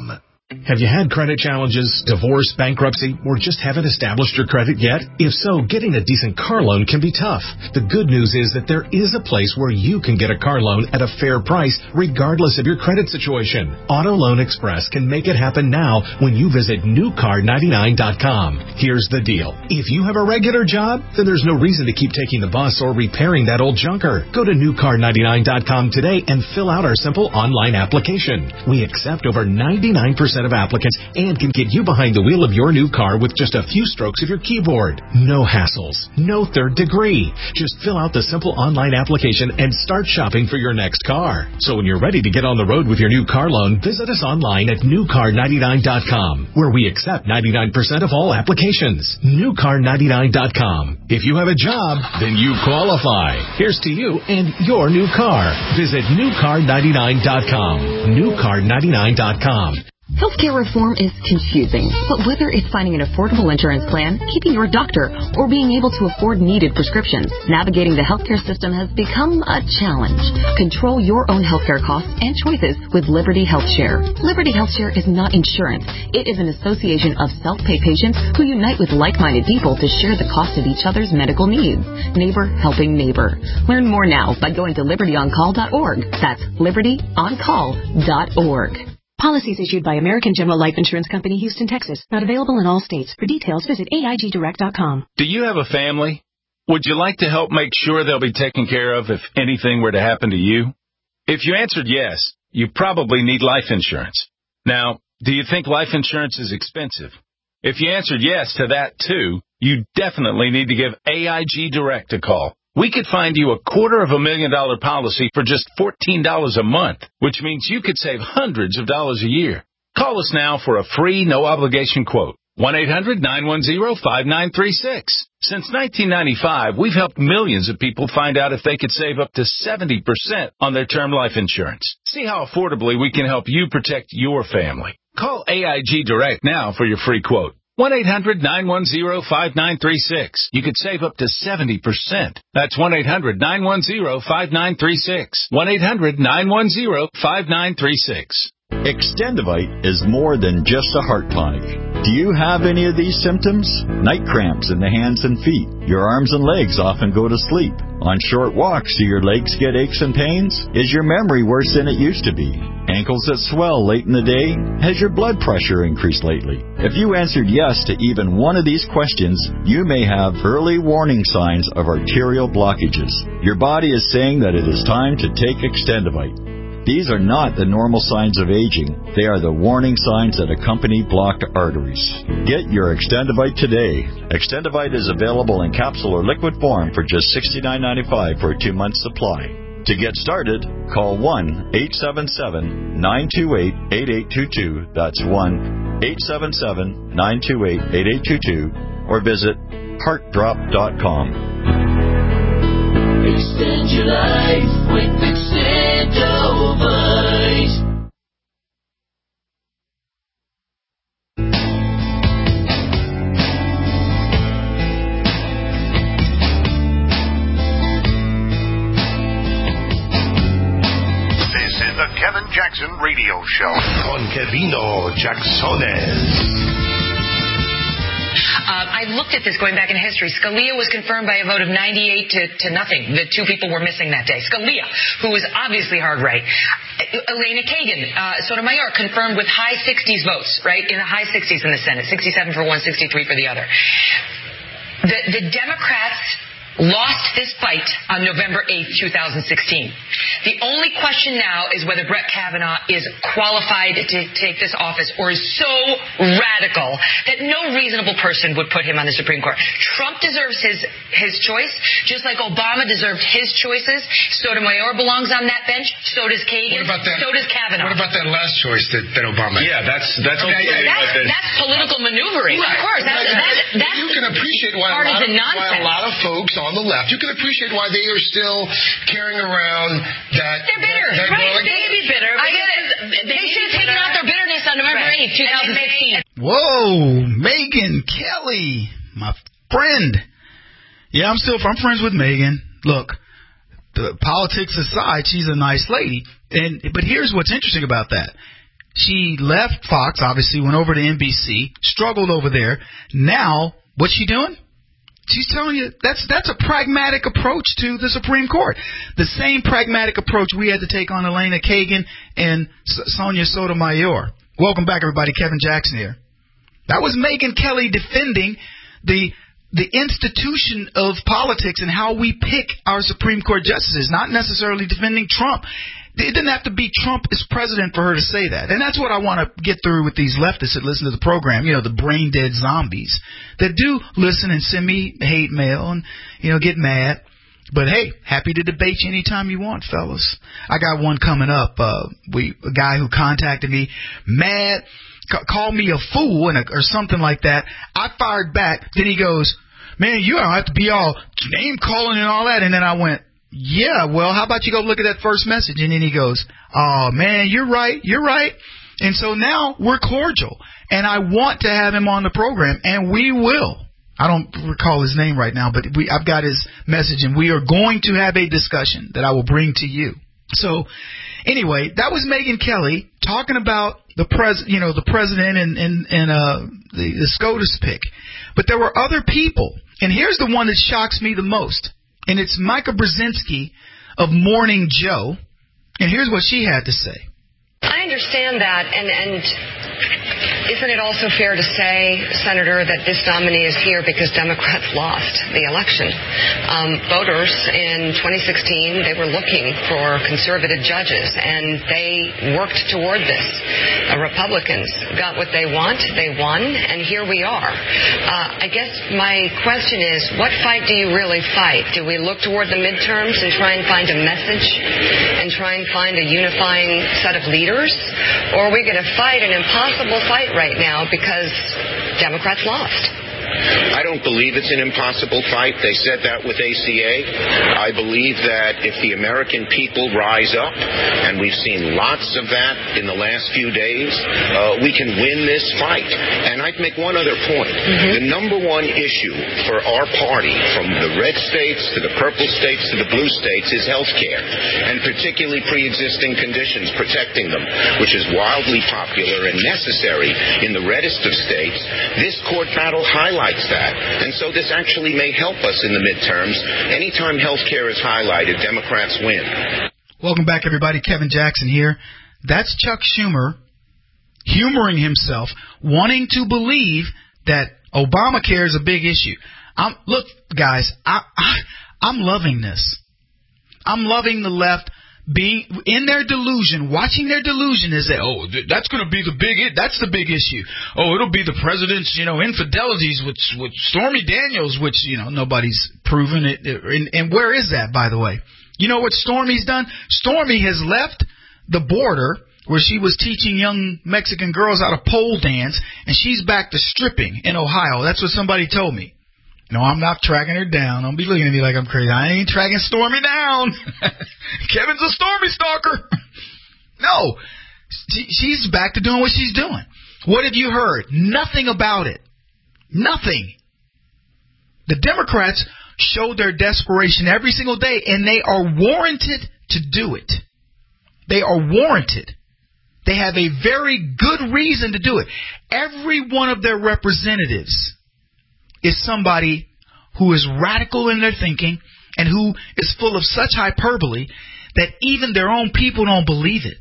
Have you had credit challenges, divorce, bankruptcy, or just haven't established your credit yet? If so, getting a decent car loan can be tough. The good news is that there is a place where you can get a car loan at a fair price regardless of your credit situation. Auto Loan Express can make it happen now when you visit new car ninety-nine dot com. Here's the deal. If you have a regular job, then there's no reason to keep taking the bus or repairing that old junker. Go to new car ninety-nine dot com today and fill out our simple online application. We accept over ninety-nine percent of applicants and can get you behind the wheel of your new car with just a few strokes of your keyboard. No hassles, no third degree. Just fill out the simple online application and start shopping for your next car. So when you're ready to get on the road with your new car loan, visit us online at new car ninety-nine dot com, where we accept ninety-nine percent of all applications. new car ninety-nine dot com. If you have a job, then you qualify. Here's to you and your new car. Visit new car ninety-nine dot com. new car ninety-nine dot com. Healthcare reform is confusing, but whether it's finding an affordable insurance plan, keeping your doctor, or being able to afford needed prescriptions, navigating the healthcare system has become a challenge. Control your own healthcare costs and choices with Liberty HealthShare. Liberty HealthShare is not insurance. It is an association of self-pay patients who unite with like-minded people to share the cost of each other's medical needs. Neighbor helping neighbor. Learn more now by going to liberty on call dot org. That's liberty on call dot org. Policies issued by American General Life Insurance Company, Houston, Texas. Not available in all states. For details, visit A I G direct dot com. Do you have a family? Would you like to help make sure they'll be taken care of if anything were to happen to you? If you answered yes, you probably need life insurance. Now, do you think life insurance is expensive? If you answered yes to that too, you definitely need to give A I G Direct a call. We could find you a quarter of a million dollar policy for just fourteen dollars a month, which means you could save hundreds of dollars a year. Call us now for a free, no-obligation quote. one eight hundred nine one zero five nine three six. Since nineteen ninety-five, we've helped millions of people find out if they could save up to seventy percent on their term life insurance. See how affordably we can help you protect your family. Call A I G Direct now for your free quote. one eight hundred nine one zero five nine three six. You could save up to seventy percent. That's one eight hundred nine one zero five nine three six. one eight hundred nine one zero five nine three six. Extendivite is more than just a heart tonic. Do you have any of these symptoms? Night cramps in the hands and feet. Your arms and legs often go to sleep. On short walks, do your legs get aches and pains? Is your memory worse than it used to be? Ankles that swell late in the day? Has your blood pressure increased lately? If you answered yes to even one of these questions, you may have early warning signs of arterial blockages. Your body is saying that it is time to take Extendivite. These are not the normal signs of aging. They are the warning signs that accompany blocked arteries. Get your Extendivite today. Extendivite is available in capsule or liquid form for just sixty-nine ninety-five for a two-month supply. To get started, call one eight seven seven nine two eight eight eight two two. That's one eight seven seven nine two eight eight eight two two. Or visit heart drop dot com. Extend your life with Extendivite. This is the Kevin Jackson Radio Show con Kevino Jacksones. Uh, I looked at this going back in history. Scalia was confirmed by a vote of ninety-eight to, to nothing. The two people were missing that day. Scalia, who was obviously hard right. Elena Kagan, uh, Sotomayor, confirmed with high sixties votes, right? In the high sixties in the Senate. sixty-seven for one, sixty-three for the other. The, the Democrats lost this fight on November eighth, twenty sixteen. The only question now is whether Brett Kavanaugh is qualified to take this office or is so radical that no reasonable person would put him on the Supreme Court. Trump deserves his his choice, just like Obama deserved his choices. Sotomayor belongs on that bench. So does Kagan. What about that, so does Kavanaugh. What about that last choice that, that Obama Yeah, that's that's okay. okay. That's, that's political maneuvering. Right. Of course. That's, right. that's, that's you can appreciate why a, lot of, why a lot of folks on the left, you can appreciate why they are still carrying around that. They're bitter. That, right. well, They may be bitter. I get it. They, they should have taken out their bitterness on November eighth, twenty sixteen. Whoa, Megyn Kelly, my friend. Yeah, I'm still I'm friends with Megyn. Look, the politics aside, she's a nice lady. And but here's what's interesting about that. She left Fox, obviously, went over to N B C, struggled over there. Now, what's she doing? She's telling you that's that's a pragmatic approach to the Supreme Court. The same pragmatic approach we had to take on Elena Kagan and Sonia Sotomayor. Welcome back, everybody. Kevin Jackson here. That was Megyn Kelly defending the the institution of politics and how we pick our Supreme Court justices, not necessarily defending Trump. It didn't have to be Trump as president for her to say that. And that's what I want to get through with these leftists that listen to the program, you know, the brain-dead zombies that do listen and send me hate mail and, you know, get mad. But, hey, happy to debate you anytime you want, fellas. I got one coming up. Uh, we a guy who contacted me, mad, ca- called me a fool and a, or something like that. I fired back. Then he goes, man, you don't have to be all name-calling and all that. And then I went, yeah, well, how about you go look at that first message? And then he goes, oh, man, you're right, you're right. And so now we're cordial. And I want to have him on the program, and we will. I don't recall his name right now, but we, I've got his message, and we are going to have a discussion that I will bring to you. So anyway, that was Megyn Kelly talking about the pres, you know, the president and, and, and uh, the, the SCOTUS pick. But there were other people, and here's the one that shocks me the most. And it's Micah Brzezinski of Morning Joe. And here's what she had to say. I understand that, and, and isn't it also fair to say, Senator, that this nominee is here because Democrats lost the election? Um, voters in twenty sixteen, they were looking for conservative judges, and they worked toward this. Uh, Republicans got what they want, they won, and here we are. Uh, I guess my question is, what fight do you really fight? Do we look toward the midterms and try and find a message and try and find a unifying set of leaders? Or are we going to fight an impossible fight right now because Democrats lost? I don't believe it's an impossible fight. They said that with A C A. I believe that if the American people rise up, and we've seen lots of that in the last few days, uh, we can win this fight. And I'd make one other point. Mm-hmm. The number one issue for our party, from the red states to the purple states to the blue states, is health care, and particularly pre-existing conditions, protecting them, which is wildly popular and necessary in the reddest of states. This court battle highlights that. And so this actually may help us in the midterms. Anytime health care is highlighted, Democrats win. Welcome back, everybody. Kevin Jackson here. That's Chuck Schumer humoring himself, wanting to believe that Obamacare is a big issue. I'm, look, guys, I, I, I'm loving this. I'm loving the left being in their delusion, watching their delusion is that, oh, that's going to be the big, that's the big issue. Oh, it'll be the president's, you know, infidelities with with Stormy Daniels, which, you know, nobody's proven it. And, and where is that, by the way? You know what Stormy's done? Stormy has left the border where she was teaching young Mexican girls how to pole dance, and she's back to stripping in Ohio. That's what somebody told me. No, I'm not tracking her down. Don't be looking at me like I'm crazy. I ain't tracking Stormy down. Kevin's a Stormy stalker. No, she, she's back to doing what she's doing. What have you heard? Nothing about it. Nothing. The Democrats show their desperation every single day, and they are warranted to do it. They are warranted. They have a very good reason to do it. Every one of their representatives is somebody who is radical in their thinking and who is full of such hyperbole that even their own people don't believe it.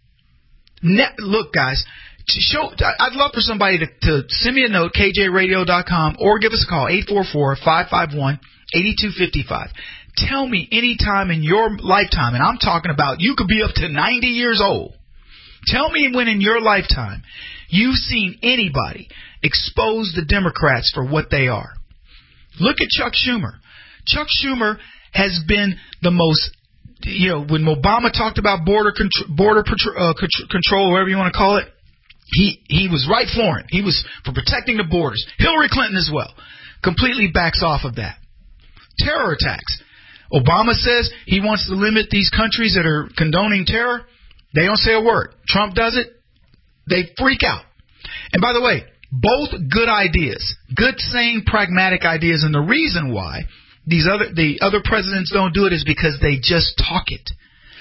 Ne- Look, guys, to show, I'd love for somebody to, to send me a note, k j radio dot com, or give us a call, eight four four, five five one, eight two five five. Tell me any time in your lifetime, and I'm talking about you could be up to ninety years old. Tell me when in your lifetime you've seen anybody expose the Democrats for what they are. Look at Chuck Schumer. Chuck Schumer has been the most, you know, when Obama talked about border contr- border uh, control, whatever you want to call it, he, he was right for it. He was for protecting the borders. Hillary Clinton as well completely backs off of that. Terror attacks. Obama says he wants to limit these countries that are condoning terror. They don't say a word. Trump does it. They freak out. And by the way, both good ideas, good, sane, pragmatic ideas. And the reason why these other the other presidents don't do it is because they just talk it.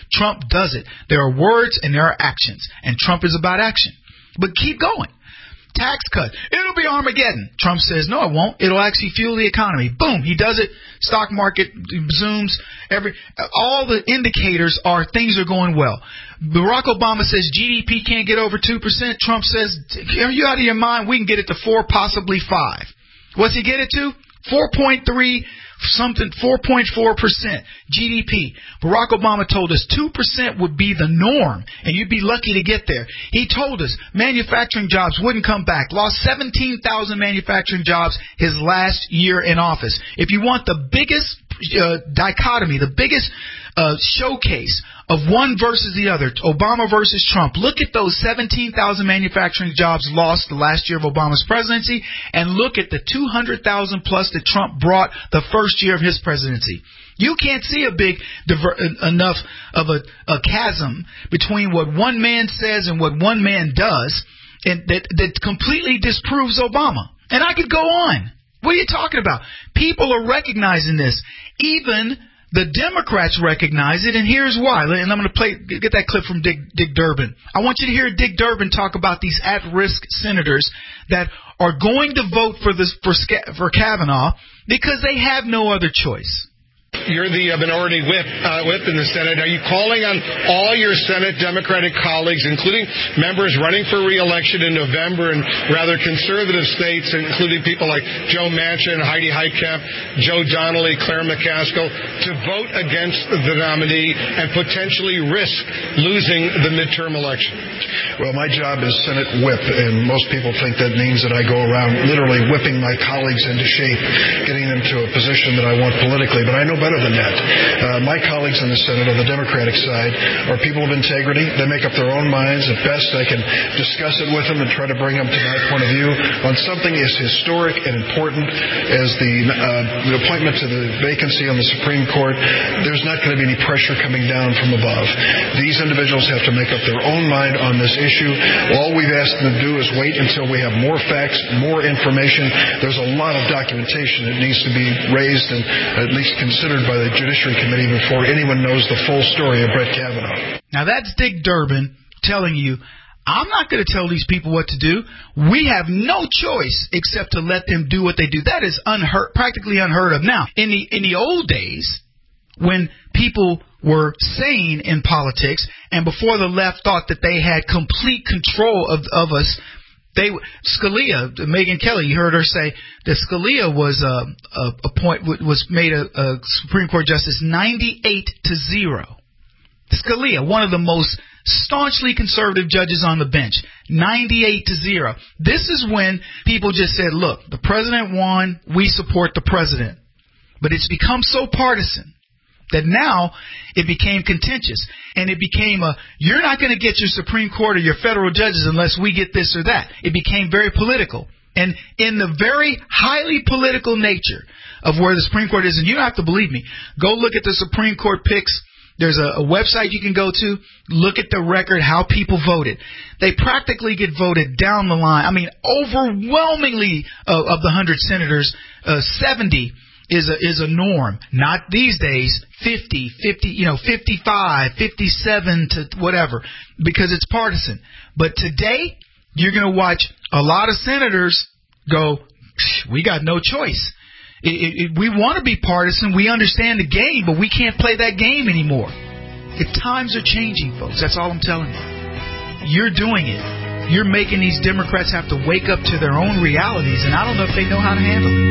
Trump does it. There are words and there are actions, and Trump is about action. But keep going. Tax cut. It'll be Armageddon. Trump says, no, it won't. It'll actually fuel the economy. Boom. He does it. Stock market zooms. Every, all the indicators are things are going well. Barack Obama says G D P can't get over two percent. Trump says, are you out of your mind? We can get it to four, possibly five. What's he get it to? four point three something, four point four percent G D P. Barack Obama told us two percent would be the norm, and you'd be lucky to get there. He told us manufacturing jobs wouldn't come back. Lost seventeen thousand manufacturing jobs his last year in office. If you want the biggest uh, dichotomy, the biggest uh, showcase of one versus the other, Obama versus Trump, look at those seventeen thousand manufacturing jobs lost the last year of Obama's presidency, and look at the two hundred thousand plus that Trump brought the first year of his presidency. You can't see a big diver- enough of a, a chasm between what one man says and what one man does, and that, that completely disproves Obama. And I could go on. What are you talking about? People are recognizing this. Even the Democrats recognize it, and here's why. And I'm going to play, get that clip from Dick, Dick Durbin. I want you to hear Dick Durbin talk about these at-risk senators that are going to vote for this for, for Kavanaugh because they have no other choice. You're the uh, minority whip uh, whip in the Senate. Are you calling on all your Senate Democratic colleagues, including members running for re-election in November in rather conservative states, including people like Joe Manchin, Heidi Heitkamp, Joe Donnelly, Claire McCaskill, to vote against the nominee and potentially risk losing the midterm election? Well, my job is Senate whip, and most people think that means that I go around literally whipping my colleagues into shape, getting them to a position that I want politically. But I know better than that. Uh, my colleagues in the Senate on the Democratic side are people of integrity. They make up their own minds. At best, I can discuss it with them and try to bring them to my point of view on something as historic and important as the, uh, the appointment to the vacancy on the Supreme Court. There's not going to be any pressure coming down from above. These individuals have to make up their own mind on this issue. All we've asked them to do is wait until we have more facts, more information. There's a lot of documentation that needs to be raised and at least considered by the Judiciary Committee before anyone knows the full story of Brett Kavanaugh. Now that's Dick Durbin telling you, I'm not going to tell these people what to do. We have no choice except to let them do what they do. That is unheard, practically unheard of. Now, in the in the old days, when people were sane in politics and before the left thought that they had complete control of of us, They Scalia, Megyn Kelly, you heard her say that Scalia was uh, a, a point was made a, a Supreme Court justice ninety-eight to zero. Scalia, one of the most staunchly conservative judges on the bench, ninety-eight to zero. This is when people just said, "Look, the president won. We support the president." But it's become so partisan that now it became contentious, and it became a, you're not going to get your Supreme Court or your federal judges unless we get this or that. It became very political. And in the very highly political nature of where the Supreme Court is, and you don't have to believe me, go look at the Supreme Court picks. There's a, a website you can go to, look at the record, how people voted. They practically get voted down the line. I mean, overwhelmingly uh, of the one hundred senators, uh, seventy is a is a norm. Not these days, fifty, fifty, you know, fifty-five, fifty-seven to whatever, because it's partisan. But today, you're going to watch a lot of senators go, we got no choice. It, it, it, we want to be partisan. We understand the game, but we can't play that game anymore. The times are changing, folks. That's all I'm telling you. You're doing it. You're making these Democrats have to wake up to their own realities, and I don't know if they know how to handle it.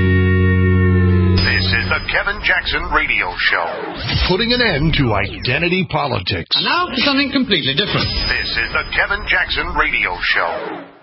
This is the Kevin Jackson Radio Show. Putting an end to identity politics. And now for something completely different. This is the Kevin Jackson Radio Show.